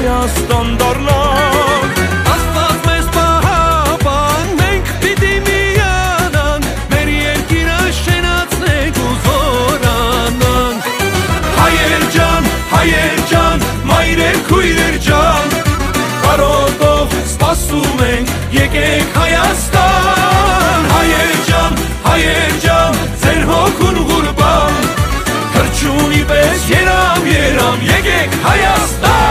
Հայաստան դառնանք, Աստված մեզ պահապան, մենք պիտի միանանք, մեր երկիրը շենացնենք ու զորանանք։ Հայեր ջան, մայրեր քույրեր ջան, կարոտով սպասում ենք, եկեք Հայաստան։ Հայեր ջան, ձեր հոգուն ղուրբան, թռչունի պես երամ, եկեք Հայաստան։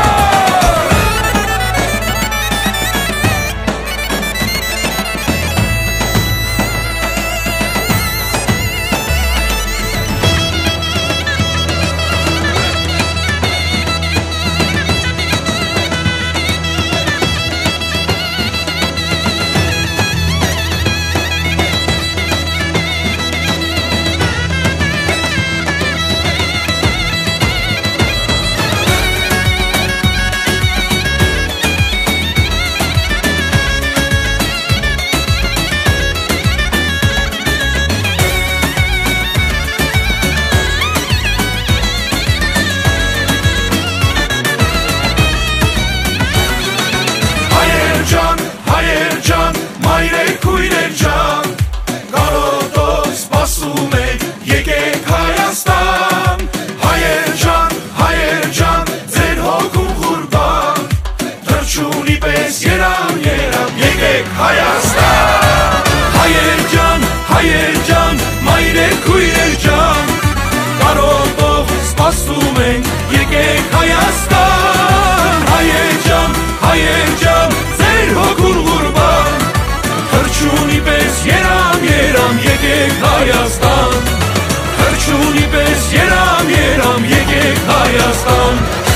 Մայրեր քույրեր ջան, կարոտով սպասում ենք, եկեք Հայաստան։ Հայեր ջան, ձեր հոգում ղուրբան, թռչունի պես երամ, եկեք Հայաստան։ Հայեր ջան, մայրեր քույրեր ջան, կարոտով սպասում ենք, եկեք Հայաստան։ Հայեր ջան, ձեր հոգուն ղուրբան, թռչունի պես երամ, եկեք Հայաստան։ Թռչունի պես երամ, եկեք Հայաստան։